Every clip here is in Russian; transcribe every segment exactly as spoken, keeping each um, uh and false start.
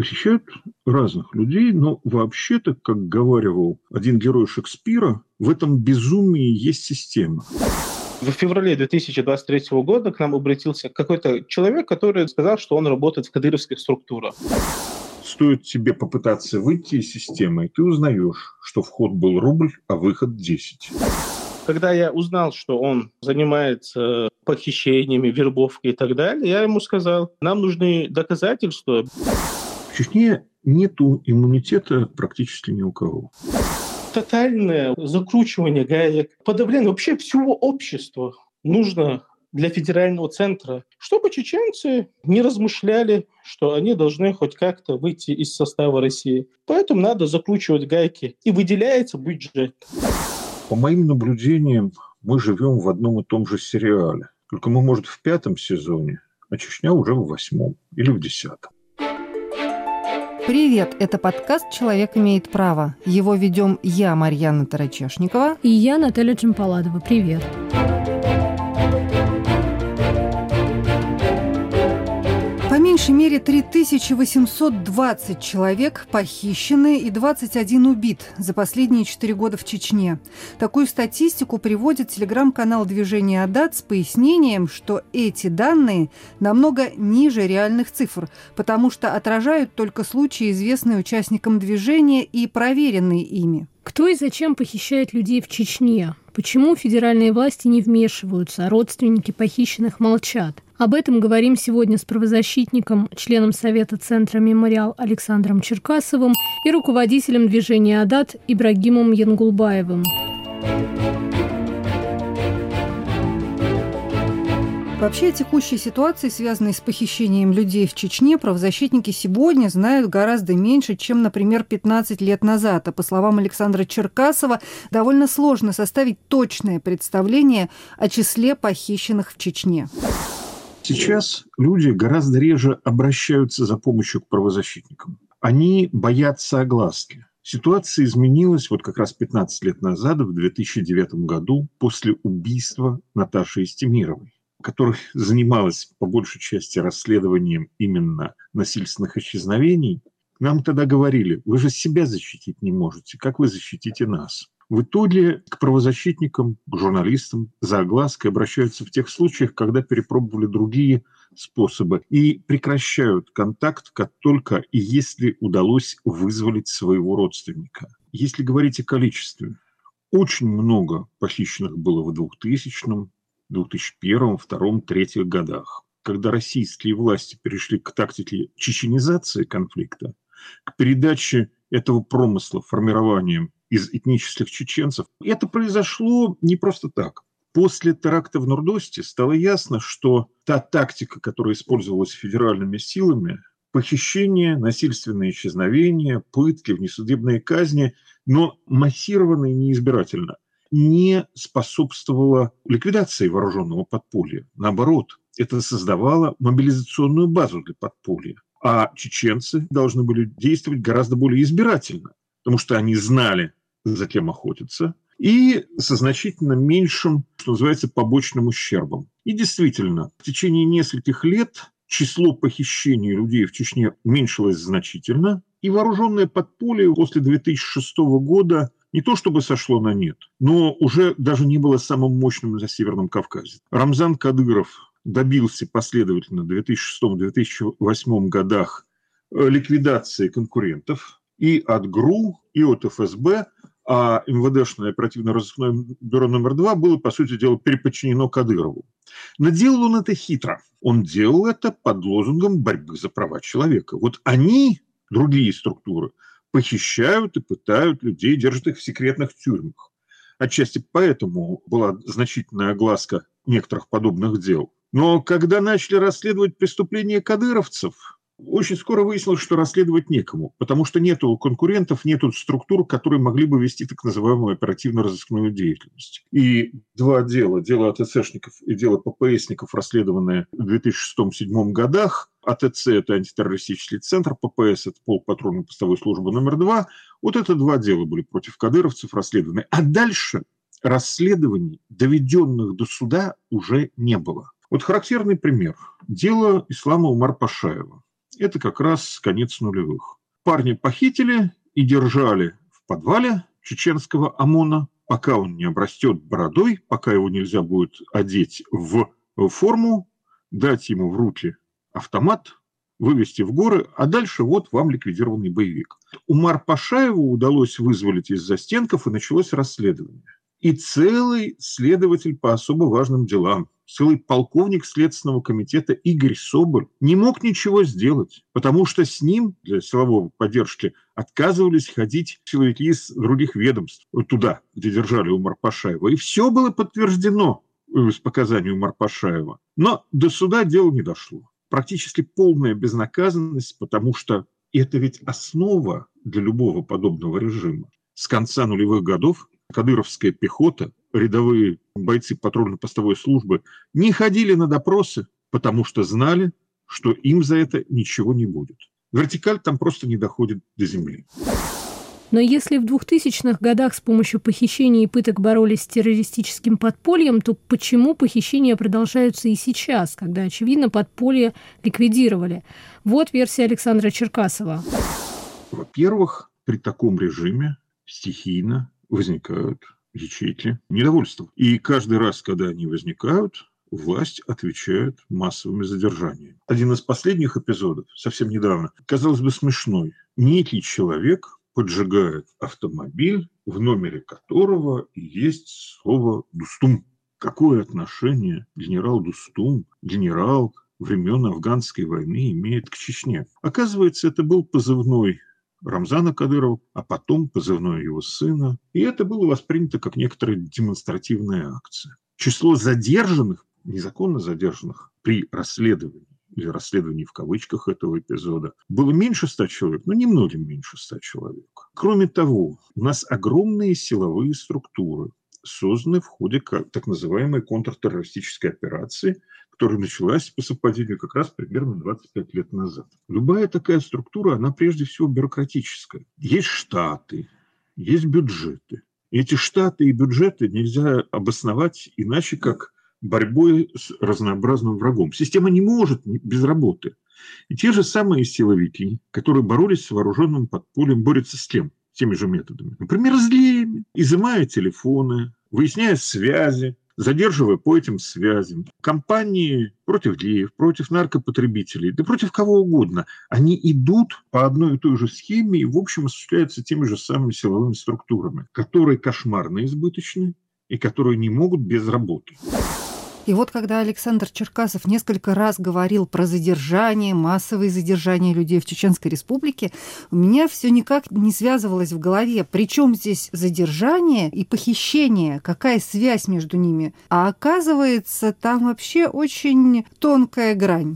Похищают разных людей, но вообще-то, как говаривал один герой Шекспира, в этом безумии есть система. В феврале две тысячи двадцать третьего года к нам обратился какой-то человек, который сказал, что он работает в кадыровских структурах. Стоит тебе попытаться выйти из системы, и ты узнаешь, что вход был рубль, а выход десять. Когда я узнал, что он занимается похищениями, вербовкой и так далее, я ему сказал, нам нужны доказательства. В Чечне нету иммунитета практически ни у кого. Тотальное закручивание гаек, подавление вообще всего общества нужно для федерального центра, чтобы чеченцы не размышляли, что они должны хоть как-то выйти из состава России. Поэтому надо закручивать гайки, и выделяется бюджет. По моим наблюдениям, мы живем в одном и том же сериале. Только мы, может, в пятом сезоне, а Чечня уже в восьмом или в десятом. Привет, это подкаст «Человек имеет право». Его ведем я, Марьяна Тарачешникова. И я, Наталья Джампаладова. Привет. По меньшей мере три тысячи восемьсот двадцать человек похищены и двадцать один убит за последние четыре года в Чечне. Такую статистику приводит телеграм-канал движения Адат с пояснением, что эти данные намного ниже реальных цифр, потому что отражают только случаи, известные участникам движения и проверенные ими. Кто и зачем похищает людей в Чечне? Почему федеральные власти не вмешиваются, а родственники похищенных молчат? Об этом говорим сегодня с правозащитником, членом Совета Центра «Мемориал» Александром Черкасовым и руководителем движения Адат Ибрагимом Янгулбаевым. Вообще о текущей ситуации, связанной с похищением людей в Чечне, правозащитники сегодня знают гораздо меньше, чем, например, пятнадцать лет назад. А по словам Александра Черкасова, довольно сложно составить точное представление о числе похищенных в Чечне. Сейчас люди гораздо реже обращаются за помощью к правозащитникам. Они боятся огласки. Ситуация изменилась вот как раз пятнадцать лет назад, в две тысячи девятом году, после убийства Наташи Истемировой, которая занималась по большей части расследованием именно насильственных исчезновений. Нам тогда говорили: вы же себя защитить не можете, как вы защитите нас? В итоге к правозащитникам, к журналистам за оглаской обращаются в тех случаях, когда перепробовали другие способы и прекращают контакт, как только и если удалось вызволить своего родственника. Если говорить о количестве, очень много похищенных было в двухтысячном, две тысячи первом, втором, третьем годах, когда российские власти перешли к тактике чеченизации конфликта, к передаче этого промысла формированием из этнических чеченцев. Это произошло не просто так. После теракта в Нордосте стало ясно, что та тактика, которая использовалась федеральными силами, похищение, насильственные исчезновения, пытки, внесудебные казни, но массированно и неизбирательно, не способствовала ликвидации вооруженного подполья. Наоборот, это создавало мобилизационную базу для подполья. А чеченцы должны были действовать гораздо более избирательно, потому что они знали, за кем охотиться, и со значительно меньшим, что называется, побочным ущербом. И действительно, в течение нескольких лет число похищений людей в Чечне уменьшилось значительно, и вооруженное подполье после две тысячи шестого года не то чтобы сошло на нет, но уже даже не было самым мощным на Северном Кавказе. Рамзан Кадыров добился последовательно в две тысячи шестом - две тысячи восьмом годах ликвидации конкурентов и от ГРУ, и от эф эс бэ, а эм вэ дэшное оперативно-розыскное бюро номер два было, по сути дела, переподчинено Кадырову. Но делал он это хитро. Он делал это под лозунгом борьбы за права человека. Вот они, другие структуры, похищают и пытают людей, держат их в секретных тюрьмах. Отчасти поэтому была значительная огласка некоторых подобных дел. Но когда начали расследовать преступления кадыровцев, очень скоро выяснилось, что расследовать некому, потому что нету конкурентов, нету структур, которые могли бы вести так называемую оперативно-розыскную деятельность. И два дела, дело а тэ цэшников и дело пэ пэ эсников, расследованные в две тысячи шестом - две тысячи седьмом годах, а тэ цэ – это антитеррористический центр, пэ пэ эс – это полк патрульно-постовой службы номер два, вот это два дела были против кадыровцев расследованы. А дальше расследований, доведенных до суда, уже не было. Вот характерный пример. Дело Ислама Умар Пашаева. Это как раз конец нулевых. Парня похитили и держали в подвале чеченского ОМОНа, пока он не обрастет бородой, пока его нельзя будет одеть в форму, дать ему в руки автомат, вывести в горы, а дальше вот вам ликвидированный боевик. Умар Пашаеву удалось вызволить из застенков, и началось расследование. И целый следователь по особо важным делам, целый полковник Следственного комитета Игорь Соболь не мог ничего сделать, потому что с ним для силовой поддержки отказывались ходить силовики из других ведомств туда, где держали Умар Пашаева. И все было подтверждено с показанием Умар Пашаева. Но до суда дело не дошло. Практически полная безнаказанность, потому что это ведь основа для любого подобного режима. С конца нулевых годов кадыровская пехота, рядовые бойцы патрульно-постовой службы не ходили на допросы, потому что знали, что им за это ничего не будет. Вертикаль там просто не доходит до земли. Но если в двухтысячных годах с помощью похищений и пыток боролись с террористическим подпольем, то почему похищения продолжаются и сейчас, когда, очевидно, подполье ликвидировали? Вот версия Александра Черкасова. Во-первых, при таком режиме стихийно возникают ячейки недовольства. И каждый раз, когда они возникают, власть отвечает массовыми задержаниями. Один из последних эпизодов, совсем недавно, казалось бы, смешной. Некий человек поджигает автомобиль, в номере которого есть слово «Дустум». Какое отношение генерал Дустум, генерал времен Афганской войны, имеет к Чечне? Оказывается, это был позывной Рамзана Кадырова, а потом позывной его сына. И это было воспринято как некоторая демонстративная акция. Число задержанных, незаконно задержанных при расследовании, или расследовании в кавычках этого эпизода, было меньше ста человек, но немногим меньше ста человек. Кроме того, у нас огромные силовые структуры, созданы в ходе так называемой контртеррористической операции, которая началась по совпадению как раз примерно двадцать пять лет назад. Любая такая структура, она прежде всего бюрократическая. Есть штаты, есть бюджеты. И эти штаты и бюджеты нельзя обосновать иначе, как борьбой с разнообразным врагом. Система не может без работы. И те же самые силовики, которые боролись с вооруженным подпольем, борются с кем? Теми же методами. Например, злеями, изымая телефоны, выясняя связи, задерживая по этим связям. Компании против геев, против наркопотребителей, да против кого угодно. Они идут по одной и той же схеме и, в общем, осуществляются теми же самыми силовыми структурами, которые кошмарно избыточны и которые не могут без работы. И вот когда Александр Черкасов несколько раз говорил про задержание, массовые задержания людей в Чеченской Республике, у меня все никак не связывалось в голове. Причем здесь задержание и похищение? Какая связь между ними? А оказывается, там вообще очень тонкая грань.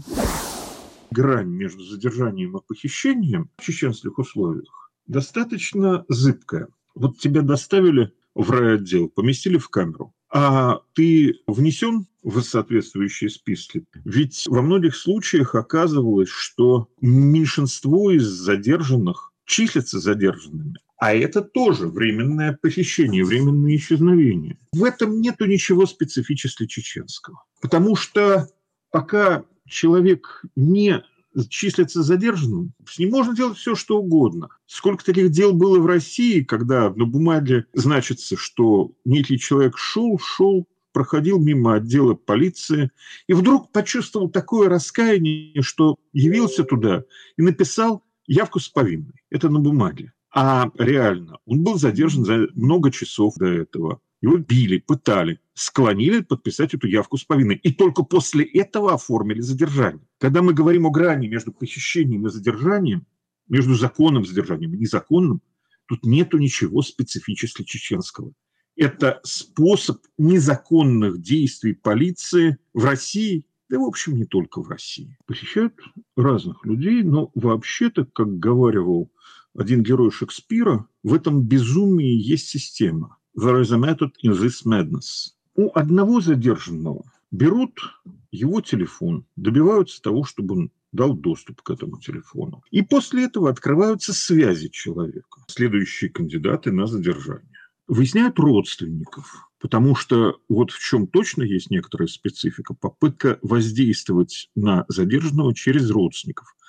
Грань между задержанием и похищением в чеченских условиях достаточно зыбкая. Вот тебя доставили в райотдел, поместили в камеру, а ты внесен в соответствующие списки. Ведь во многих случаях оказывалось, что меньшинство из задержанных числятся задержанными. А это тоже временное похищение, временное исчезновение. В этом нету ничего специфически чеченского. Потому что пока человек не числится задержанным, с ним можно делать все, что угодно. Сколько таких дел было в России, когда на бумаге значится, что некий человек шел, шел, проходил мимо отдела полиции и вдруг почувствовал такое раскаяние, что явился туда и написал явку с повинной. Это на бумаге. А реально он был задержан за много часов до этого. Его били, пытали, склонили подписать эту явку с повинной. И только после этого оформили задержание. Когда мы говорим о грани между похищением и задержанием, между законным задержанием и незаконным, тут нету ничего специфически чеченского. Это способ незаконных действий полиции в России, да, в общем, не только в России. Похищают разных людей, но вообще-то, как говаривал один герой Шекспира, в этом безумии есть система. There is a method in this madness. У одного задержанного берут его телефон, добиваются того, чтобы он дал доступ к этому телефону. И после этого открываются связи человека, следующие кандидаты на задержание. Выясняют родственников, потому что вот в чем точно есть некоторая специфика, попытка воздействовать на задержанного через родственников.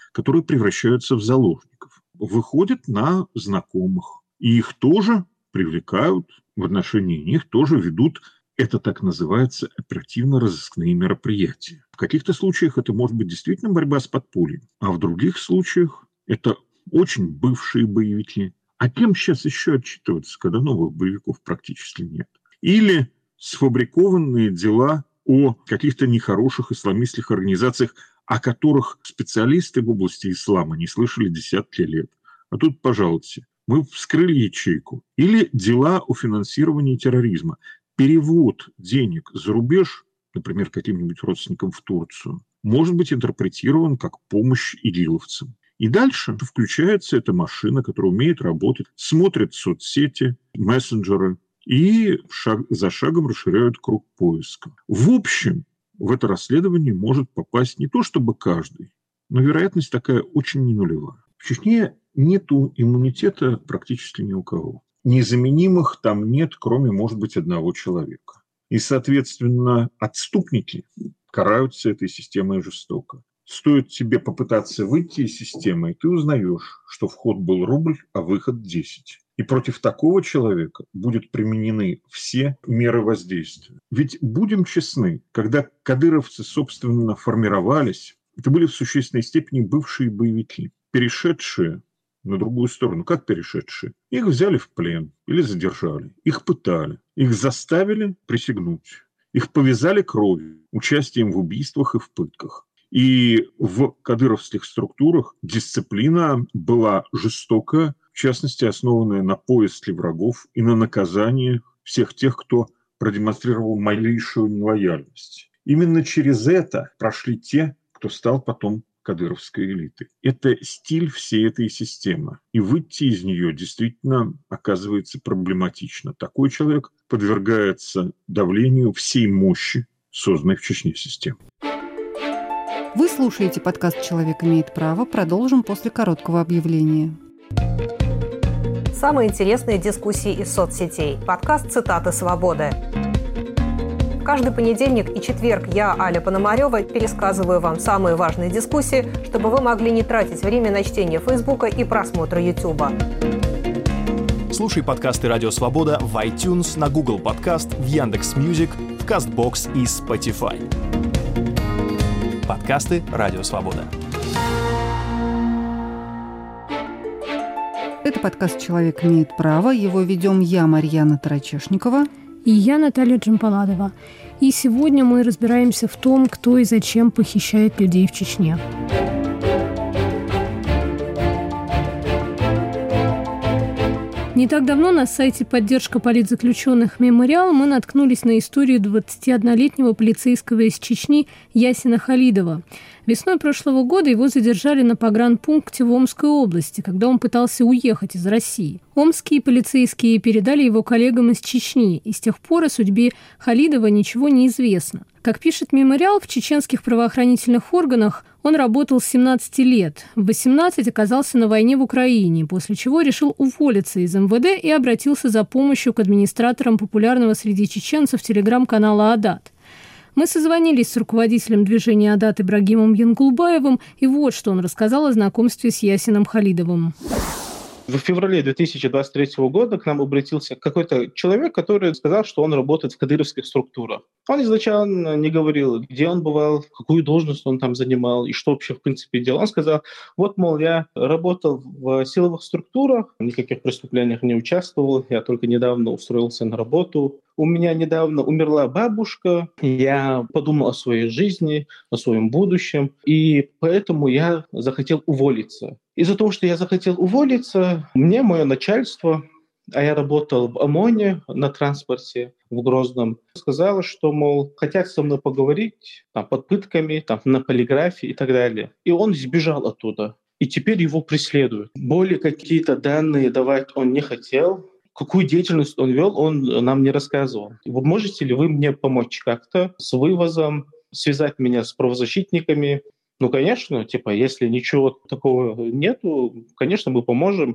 которые превращаются в заложников, выходят на знакомых. И их тоже привлекают, в отношении них тоже ведут, это так называется, оперативно-розыскные мероприятия. В каких-то случаях это может быть действительно борьба с подпольем, а в других случаях это очень бывшие боевики. А кем сейчас еще отчитываться, когда новых боевиков практически нет? Или сфабрикованные дела о каких-то нехороших исламистских организациях, о которых специалисты в области ислама не слышали десятки лет. А тут, пожалуйста, мы вскрыли ячейку. Или дела о финансировании терроризма. Перевод денег за рубеж, например, каким-нибудь родственникам в Турцию, может быть интерпретирован как помощь игиловцам. И дальше включается эта машина, которая умеет работать, смотрит соцсети, мессенджеры и шаг за шагом расширяют круг поиска. В общем, в это расследование может попасть не то чтобы каждый, но вероятность такая очень не нулевая. В Чечне нету иммунитета практически ни у кого. Незаменимых там нет, кроме, может быть, одного человека. И, соответственно, отступники караются этой системой жестоко. Стоит тебе попытаться выйти из системы, и ты узнаешь, что вход был рубль, а выход десять. И против такого человека будут применены все меры воздействия. Ведь будем честны, когда кадыровцы, собственно, формировались, это были в существенной степени бывшие боевики, перешедшие на другую сторону. Как перешедшие? Их взяли в плен или задержали, их пытали, их заставили присягнуть, их повязали кровью, участием в убийствах и в пытках. И в кадыровских структурах дисциплина была жестокая, в частности, основанная на поиске врагов и на наказании всех тех, кто продемонстрировал малейшую нелояльность. Именно через это прошли те, кто стал потом кадыровской элитой. Это стиль всей этой системы. И выйти из нее действительно оказывается проблематично. Такой человек подвергается давлению всей мощи, созданной в Чечне системы. Вы слушаете подкаст «Человек имеет право». Продолжим после короткого объявления. Самые интересные дискуссии из соцсетей. Подкаст «Цитаты свободы». Каждый понедельник и четверг я, Аля Пономарёва, пересказываю вам самые важные дискуссии, чтобы вы могли не тратить время на чтение Фейсбука и просмотра Ютуба. Слушай подкасты «Радио Свобода» в iTunes, на Google Подкаст, в Яндекс.Мьюзик, в Кастбокс и Spotify. Подкасты «Радио Свобода». Это подкаст «Человек имеет право». Его ведем я, Марьяна Тарачешникова. И я, Наталья Джампаладова. И сегодня мы разбираемся в том, кто и зачем похищает людей в Чечне. Не так давно на сайте «Поддержка политзаключенных Мемориал» мы наткнулись на историю двадцатиоднолетнего полицейского из Чечни Ясина Халидова. Весной прошлого года его задержали на погранпункте в Омской области, когда он пытался уехать из России. Омские полицейские передали его коллегам из Чечни, и с тех пор о судьбе Халидова ничего не известно. Как пишет «Мемориал», в чеченских правоохранительных органах он работал с семнадцати лет. В восемнадцать оказался на войне в Украине, после чего решил уволиться из эм вэ дэ и обратился за помощью к администраторам популярного среди чеченцев телеграм-канала «Адат». Мы созвонились с руководителем движения «Адат» Ибрагимом Янгулбаевым, и вот что он рассказал о знакомстве с Ясином Халидовым. В феврале две тысячи двадцать третьего года к нам обратился какой-то человек, который сказал, что он работает в кадыровских структурах. Он изначально не говорил, где он бывал, какую должность он там занимал и что вообще в принципе делал. Он сказал, вот, мол, я работал в силовых структурах, в никаких преступлениях не участвовал, я только недавно устроился на работу. У меня недавно умерла бабушка, я подумал о своей жизни, о своем будущем, и поэтому я захотел уволиться. Из-за того, что я захотел уволиться, мне мое начальство, а я работал в ОМОНе на транспорте в Грозном, сказало, что, мол, хотят со мной поговорить там, под пытками, там, на полиграфе и так далее. И он сбежал оттуда, и теперь его преследуют. Более какие-то данные давать он не хотел. Какую деятельность он вел, он нам не рассказывал. Можете ли вы мне помочь как-то с вывозом, связать меня с правозащитниками? Ну, конечно, типа, если ничего такого нету, конечно, мы поможем.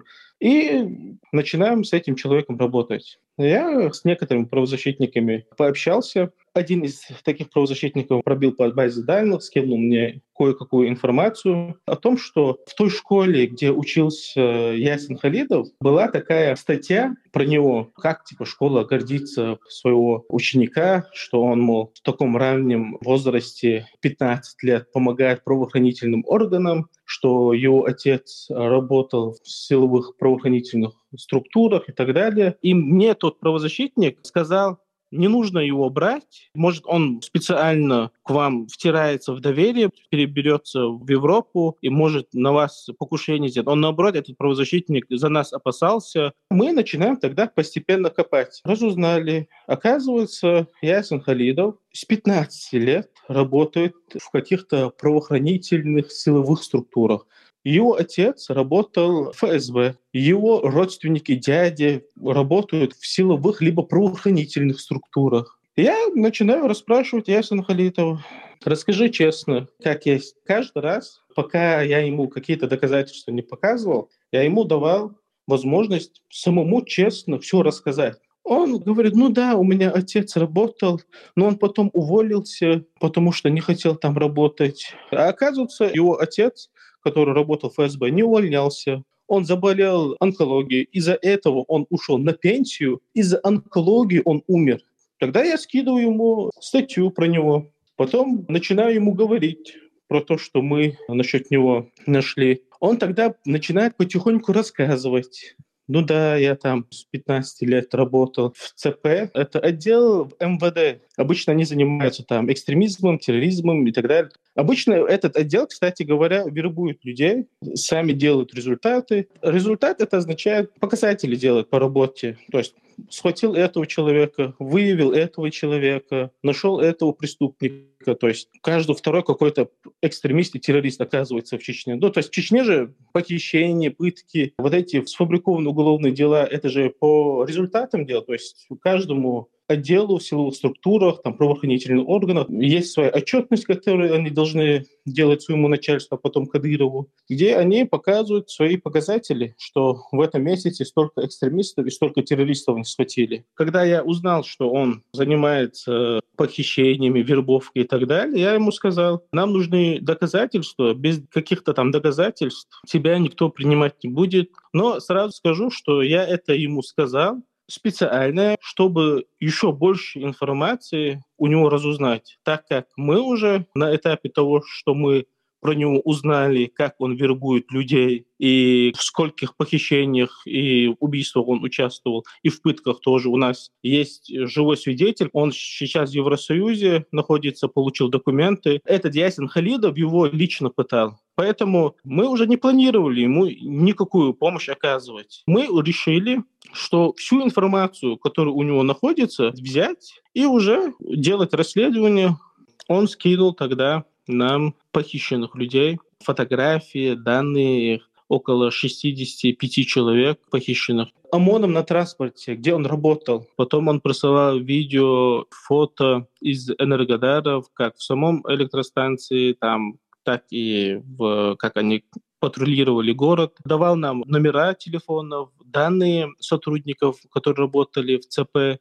И начинаем с этим человеком работать. Я с некоторыми правозащитниками пообщался. Один из таких правозащитников пробил по базе данных, скинул мне кое-какую информацию о том, что в той школе, где учился Ясин Халидов, была такая статья про него, как типа школа гордится своего ученика, что он, мол, в таком раннем возрасте, пятнадцать лет, помогает правоохранительным органам, что его отец работал в силовых правоохранительных структурах и так далее. И мне тот правозащитник сказал: не нужно его брать. Может, он специально к вам втирается в доверие, переберется в Европу и может на вас покушение сделать. Он, наоборот, этот правозащитник за нас опасался. Мы начинаем тогда постепенно копать. Разузнали. Оказывается, Ясин Халидов с пятнадцати лет работает в каких-то правоохранительных силовых структурах. Его отец работал в эф эс бэ. Его родственники, дяди работают в силовых либо правоохранительных структурах. Я начинаю расспрашивать Ясина Халидова: расскажи честно, как есть. Каждый раз, пока я ему какие-то доказательства не показывал, я ему давал возможность самому честно все рассказать. Он говорит: ну да, у меня отец работал, но он потом уволился, потому что не хотел там работать. А оказывается, его отец, который работал в эф эс бэ, не увольнялся. Он заболел онкологией. Из-за этого он ушел на пенсию. Из-за онкологии он умер. Тогда я скидываю ему статью про него. Потом начинаю ему говорить про то, что мы насчет него нашли. Он тогда начинает потихоньку рассказывать. Ну да, я там с пятнадцати лет работал в цэ пэ. Это отдел в эм вэ дэ. Обычно они занимаются там экстремизмом, терроризмом и так далее. Обычно этот отдел, кстати говоря, вербует людей, сами делают результаты. Результат — это означает, показатели делают по работе. То есть схватил этого человека, выявил этого человека, нашел этого преступника. То есть каждый второй какой-то экстремист и террорист оказывается в Чечне. Ну, то есть в Чечне же похищения, пытки, вот эти сфабрикованные уголовные дела, это же по результатам дел. То есть каждому отделу в силовых структурах, там, правоохранительных органах есть своя отчетность, которую они должны делать своему начальству, а потом Кадырову, где они показывают свои показатели, что в этом месяце столько экстремистов и столько террористов они схватили. Когда я узнал, что он занимается похищениями, вербовкой и так далее, я ему сказал: нам нужны доказательства, без каких-то там доказательств тебя никто принимать не будет. Но сразу скажу, что я это ему сказал специально, чтобы еще больше информации у него разузнать, так как мы уже на этапе того, что мы про него узнали, как он вербует людей, и в скольких похищениях и убийствах он участвовал, и в пытках тоже. У нас есть живой свидетель, он сейчас в Евросоюзе находится, получил документы. Этот Ясин Халидов его лично пытал. Поэтому мы уже не планировали ему никакую помощь оказывать. Мы решили, что всю информацию, которая у него находится, взять и уже делать расследование. Он скинул тогда нам похищенных людей, фотографии, данные, около шестьдесят пять человек похищенных. ОМОНом на транспорте, где он работал. Потом он присылал видео, фото из Энергодаров, как в самом электростанции, там, так и в, как они патрулировали город. Давал нам номера телефонов, данные сотрудников, которые работали в цэ пэ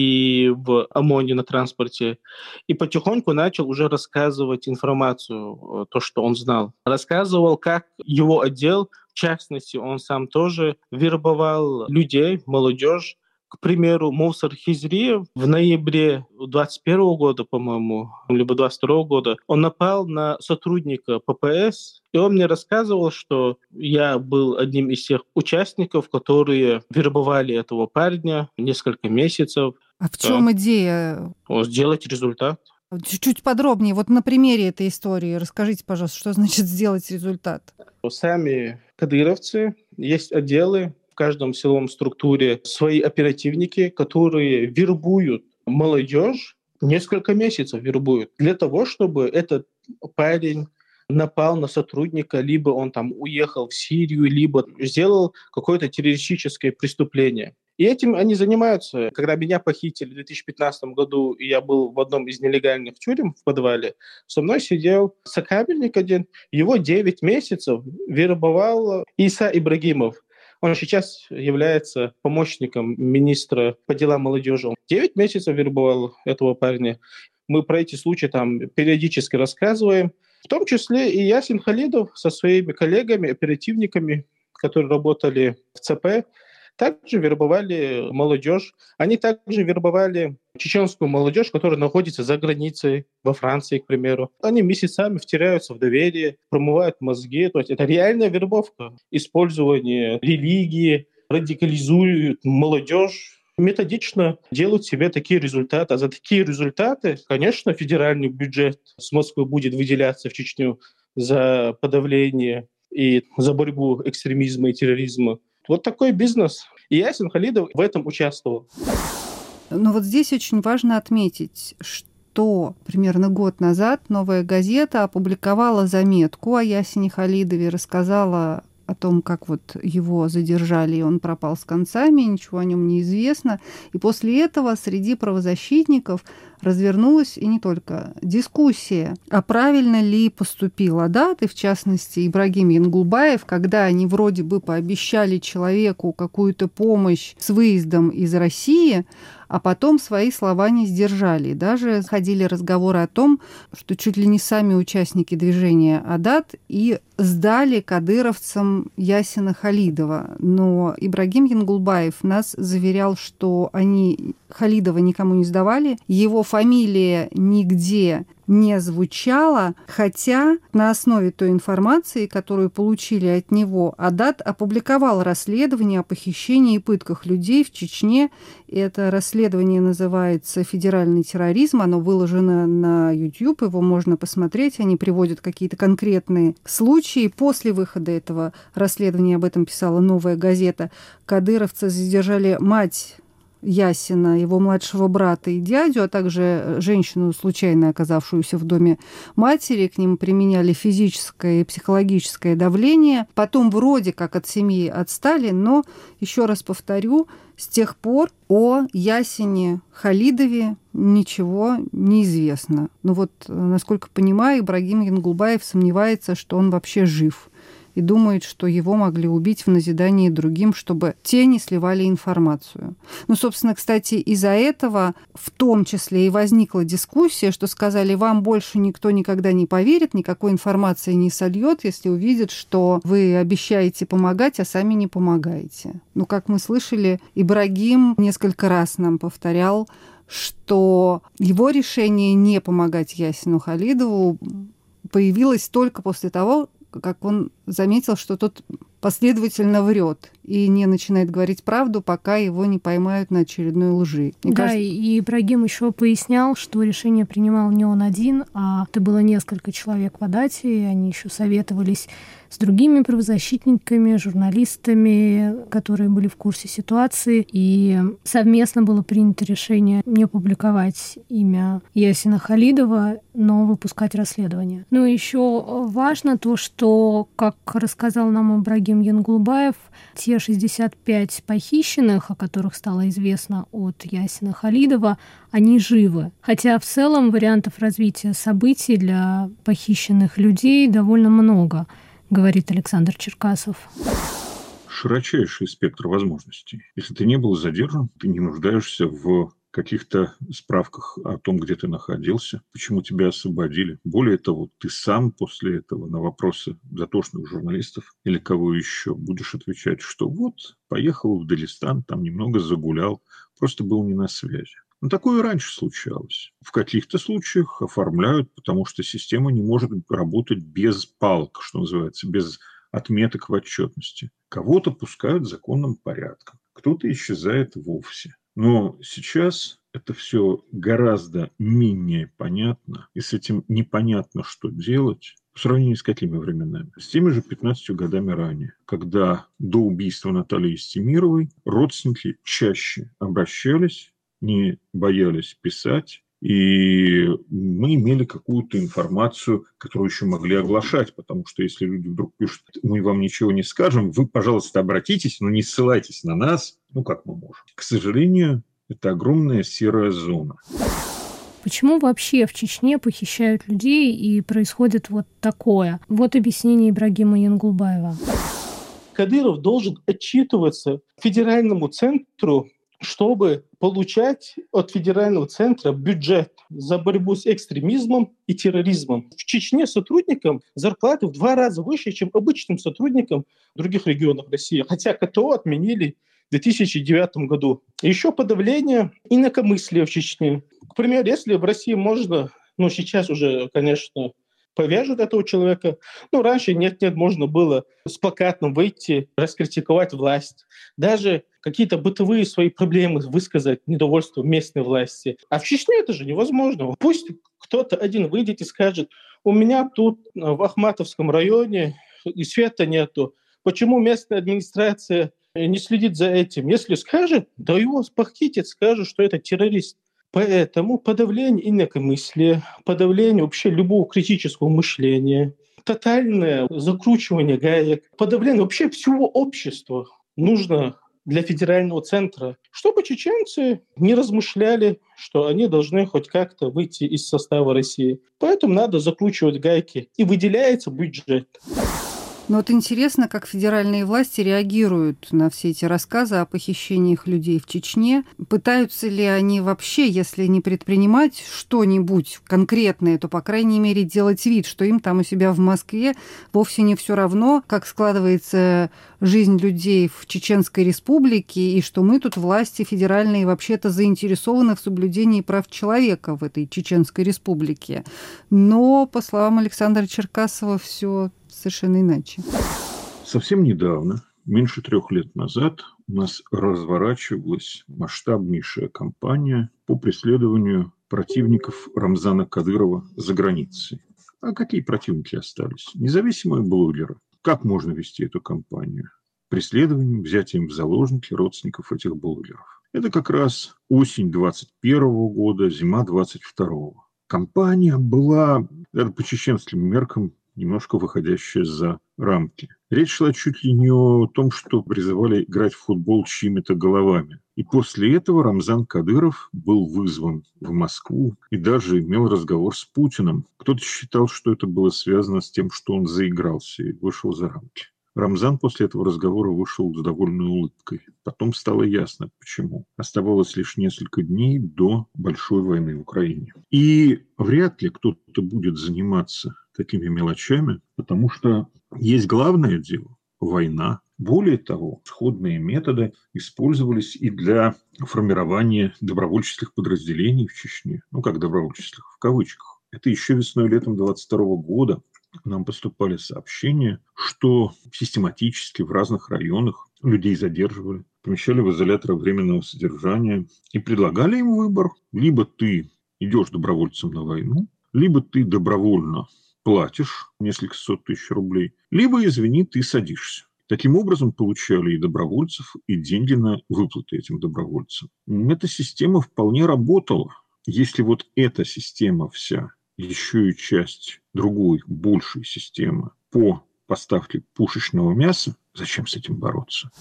и в ОМОНе на транспорте. И потихоньку начал уже рассказывать информацию, то, что он знал. Рассказывал, как его отдел, в частности, он сам тоже вербовал людей, молодежь. К примеру, Мовсар Хизриев в ноябре двадцать первого года, по-моему, либо двадцать второго года, он напал на сотрудника пэ пэ эс, и он мне рассказывал, что я был одним из тех участников, которые вербовали этого парня несколько месяцев. А в чем да. идея? Сделать результат. Чуть-чуть подробнее, вот на примере этой истории расскажите, пожалуйста, что значит сделать результат? Сами кадыровцы, есть отделы, в каждом силовом структуре свои оперативники, которые вербуют молодежь, несколько месяцев вербуют, для того, чтобы этот парень напал на сотрудника, либо он там уехал в Сирию, либо сделал какое-то террористическое преступление. И этим они занимаются. Когда меня похитили в две тысячи пятнадцатом году, и я был в одном из нелегальных тюрем в подвале, со мной сидел сокамерник один, его девять месяцев вербовал Иса Ибрагимов. Он сейчас является помощником министра по делам молодежи. Девять месяцев вербовал этого парня. Мы про эти случаи там периодически рассказываем. В том числе и Ясин Халидов со своими коллегами, оперативниками, которые работали в ЦП, также вербовали молодежь. Они также вербовали чеченскую молодежь, которая находится за границей, во Франции, к примеру. Они месяцами втираются в доверие, промывают мозги. То есть это реальная вербовка. Использование религии, радикализуют молодежь, методично делают себе такие результаты. А за такие результаты, конечно, федеральный бюджет с Москвы будет выделяться в Чечню за подавление и за борьбу экстремизма и терроризма. Вот такой бизнес. И Ясин Халидов в этом участвовал. Но вот здесь очень важно отметить, что примерно год назад «Новая газета» опубликовала заметку о Ясине Халидове, рассказала о том, как вот его задержали, и он пропал с концами, ничего о нем не известно. И после этого среди правозащитников развернулась и не только дискуссия, а правильно ли поступил Адат, и в частности Ибрагим Янгулбаев, когда они вроде бы пообещали человеку какую-то помощь с выездом из России, а потом свои слова не сдержали. Даже ходили разговоры о том, что чуть ли не сами участники движения Адат и сдали кадыровцам Ясина Халидова. Но Ибрагим Янгулбаев нас заверял, что они Халидова никому не сдавали, его фамилия нигде не звучала, хотя на основе той информации, которую получили от него, Адат опубликовал расследование о похищении и пытках людей в Чечне. Это расследование называется «Федеральный терроризм», оно выложено на YouTube, его можно посмотреть, они приводят какие-то конкретные случаи. После выхода этого расследования, об этом писала «Новая газета», кадыровцы задержали мать Ясина, его младшего брата и дядю, а также женщину, случайно оказавшуюся в доме матери. К ним применяли физическое и психологическое давление. Потом вроде как от семьи отстали, но, еще раз повторю, с тех пор о Ясине Халидове ничего не известно. Ну вот, насколько понимаю, Ибрагим Янгулбаев сомневается, что он вообще жив, и думает, что его могли убить в назидание другим, чтобы те не сливали информацию. Ну, собственно, кстати, из-за этого в том числе и возникла дискуссия, что сказали, вам больше никто никогда не поверит, никакой информации не сольет, если увидит, что вы обещаете помогать, а сами не помогаете. Ну, как мы слышали, Ибрагим несколько раз нам повторял, что его решение не помогать Ясину Халидову появилось только после того, как он заметил, что тот последовательно врет и не начинает говорить правду, пока его не поймают на очередной лжи. Мне да, кажется... и Ибрагим еще пояснял, что решение принимал не он один, а это было несколько человек в Адате, и они еще советовались с другими правозащитниками, журналистами, которые были в курсе ситуации, и совместно было принято решение не публиковать имя Ясина Халидова, но выпускать расследование. Ну и еще важно то, что, как рассказал нам Ибрагим Янгулбаев, те шестьдесят пять похищенных, о которых стало известно от Ясина Халидова, они живы. Хотя в целом вариантов развития событий для похищенных людей довольно много, говорит Александр Черкасов. Широчайший спектр возможностей. Если ты не был задержан, ты не нуждаешься в каких-то справках о том, где ты находился, почему тебя освободили. Более того, ты сам после этого на вопросы дотошных журналистов или кого еще будешь отвечать, что вот, поехал в Дагестан, там немного загулял, просто был не на связи. Но такое и раньше случалось. В каких-то случаях оформляют, потому что система не может работать без палок, что называется, без отметок в отчетности. Кого-то пускают законным порядком, кто-то исчезает вовсе. Но сейчас это все гораздо менее понятно, и с этим непонятно, что делать, по сравнению с какими временами? С теми же пятнадцатью годами ранее, когда до убийства Натальи Истемировой родственники чаще обращались, не боялись писать, и мы имели какую-то информацию, которую еще могли оглашать, потому что если люди вдруг пишут, мы вам ничего не скажем, вы, пожалуйста, обратитесь, но не ссылайтесь на нас, ну, как мы можем. К сожалению, это огромная серая зона. Почему вообще в Чечне похищают людей и происходит вот такое? Вот объяснение Ибрагима Янгулбаева. Кадыров должен отчитываться федеральному центру, чтобы получать от федерального центра бюджет за борьбу с экстремизмом и терроризмом. В Чечне сотрудникам зарплаты в два раза выше, чем обычным сотрудникам других регионов России, хотя КТО отменили в две тысячи девятом году. Еще подавление инакомыслия в Чечне. К примеру, если в России можно, ну сейчас уже, конечно, повяжут этого человека. Ну, раньше нет-нет, можно было с плакатом выйти, раскритиковать власть. Даже какие-то бытовые свои проблемы высказать, недовольство местной власти. А в Чечне это же невозможно. Пусть кто-то один выйдет и скажет: у меня тут в Ахматовском районе и света нету. Почему местная администрация не следит за этим? Если скажет, да его похитят, скажут, что это террорист. Поэтому подавление инакомыслия, подавление вообще любого критического мышления, тотальное закручивание гаек, подавление вообще всего общества нужно для федерального центра, чтобы чеченцы не размышляли, что они должны хоть как-то выйти из состава России. Поэтому надо закручивать гайки, и выделяется бюджет. Но вот интересно, как федеральные власти реагируют на все эти рассказы о похищениях людей в Чечне. Пытаются ли они вообще, если не предпринимать что-нибудь конкретное, то, по крайней мере, делать вид, что им там у себя в Москве вовсе не все равно, как складывается жизнь людей в Чеченской Республике, и что мы тут, власти федеральные, вообще-то заинтересованы в соблюдении прав человека в этой Чеченской Республике. Но, по словам Александра Черкасова, все совершенно иначе. Совсем недавно, меньше трех лет назад, у нас разворачивалась масштабнейшая кампания по преследованию противников Рамзана Кадырова за границей. А какие противники остались? Независимые блогеры. Как можно вести эту кампанию? Преследованием, взятием в заложники родственников этих блогеров. Это как раз осень двадцать первого года, зима двадцать второго. Кампания была, даже по чеченским меркам, немножко выходящая за рамки. Речь шла чуть ли не о том, что призывали играть в футбол чьими-то головами. И после этого Рамзан Кадыров был вызван в Москву и даже имел разговор с Путиным. Кто-то считал, что это было связано с тем, что он заигрался и вышел за рамки. Рамзан после этого разговора вышел с довольной улыбкой. Потом стало ясно, почему. Оставалось лишь несколько дней до большой войны в Украине. И вряд ли кто-то будет заниматься такими мелочами, потому что есть главное дело – война. Более того, сходные методы использовались и для формирования добровольческих подразделений в Чечне. Ну, как добровольческих, в кавычках. Это еще весной-летом двадцать второго года нам поступали сообщения, что систематически в разных районах людей задерживали, помещали в изоляторы временного содержания и предлагали им выбор. Либо ты идешь добровольцем на войну, либо ты добровольно платишь несколько сот тысяч рублей, либо, извини, ты садишься. Таким образом, получали и добровольцев, и деньги на выплаты этим добровольцам. Эта система вполне работала. Если вот эта система вся, еще и часть другой, большей системы по поставке пушечного мяса, зачем с этим бороться?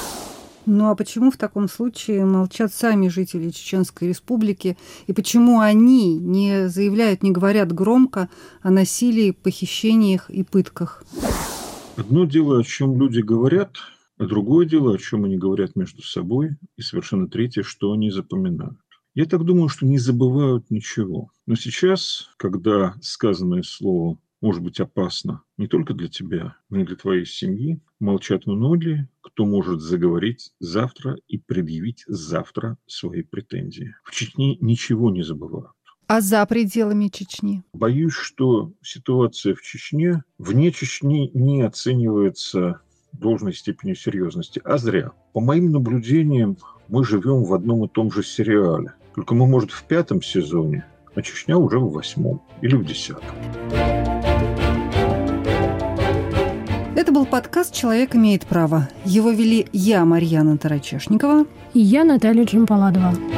Ну а почему в таком случае молчат сами жители Чеченской Республики? И почему они не заявляют, не говорят громко о насилии, похищениях и пытках? Одно дело, о чем люди говорят, а другое дело, о чем они говорят между собой, и совершенно третье, что они запоминают. Я так думаю, что не забывают ничего. Но сейчас, когда сказанное слово может быть опасно не только для тебя, но и для твоей семьи, молчат многие, кто может заговорить завтра и предъявить завтра свои претензии. В Чечне ничего не забывают. А за пределами Чечни? Боюсь, что ситуация в Чечне, вне Чечни не оценивается должной степенью серьезности. А зря. По моим наблюдениям, мы живем в одном и том же сериале. Только мы, может, в пятом сезоне, а Чечня уже в восьмом или в десятом. Это был подкаст «Человек имеет право». Его вели я, Марьяна Тарачешникова. И я, Наталья Джампаладова.